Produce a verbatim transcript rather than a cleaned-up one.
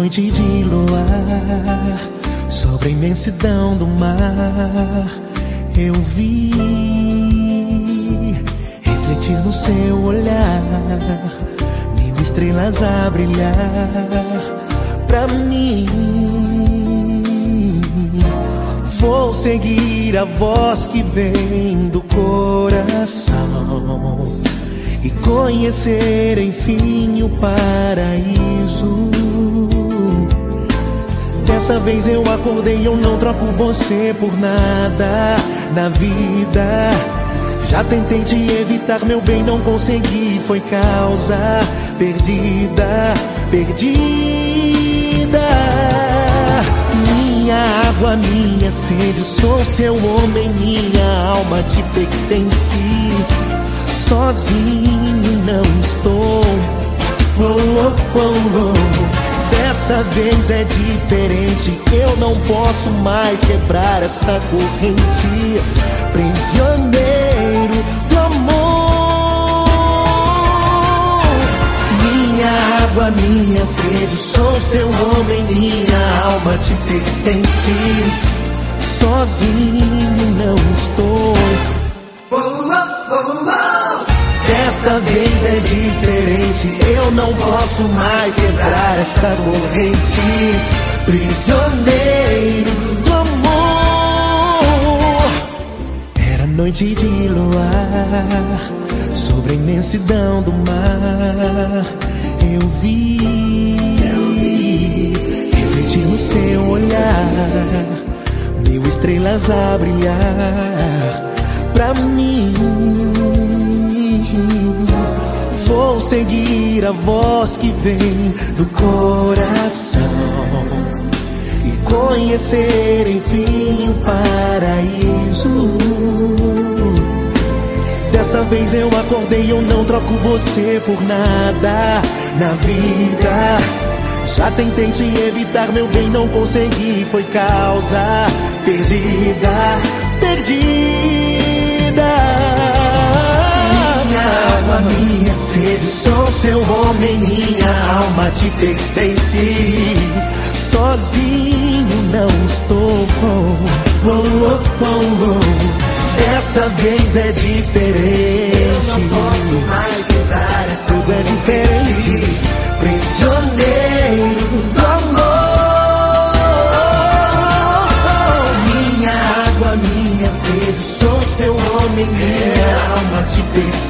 noite de luar, sobre a imensidão do mar, eu vi refletir no seu olhar mil estrelas a brilhar pra mim. Vou seguir a voz que vem do coração e conhecer enfim o paraíso. Dessa vez eu acordei, eu não troco você por nada na vida. Já tentei te evitar, meu bem, não consegui, foi causa perdida, perdida. Minha água, minha sede, sou seu homem, minha alma te pertence. Sozinho não estou, oh, oh, oh, oh. Dessa vez é diferente, eu não posso mais quebrar essa corrente. Prisioneiro do amor. Minha água, minha sede, sou seu homem, minha alma te pertence. Sozinho não estou, oh, oh, oh, oh. Dessa vez é diferente, eu não posso mais quebrar essa corrente. Prisioneiro do amor. Era noite de luar, sobre a imensidão do mar, eu vi, eu vi refletir no seu olhar mil estrelas a brilhar pra mim. Vou seguir a voz que vem do coração e conhecer enfim o paraíso. Dessa vez eu acordei, eu não troco você por nada na vida. Já tentei te evitar, meu bem, não consegui, foi causa perdida, perdida. Água, minha sede, sou seu homem, minha alma te pertence. Sozinho não estou, oh, oh, oh, oh. Dessa vez é diferente, eu não posso mais quebrar essa tudo é diferente. Prisioneiro do amor. Minha água, minha sede, sou seu homem, minha alma te pertence.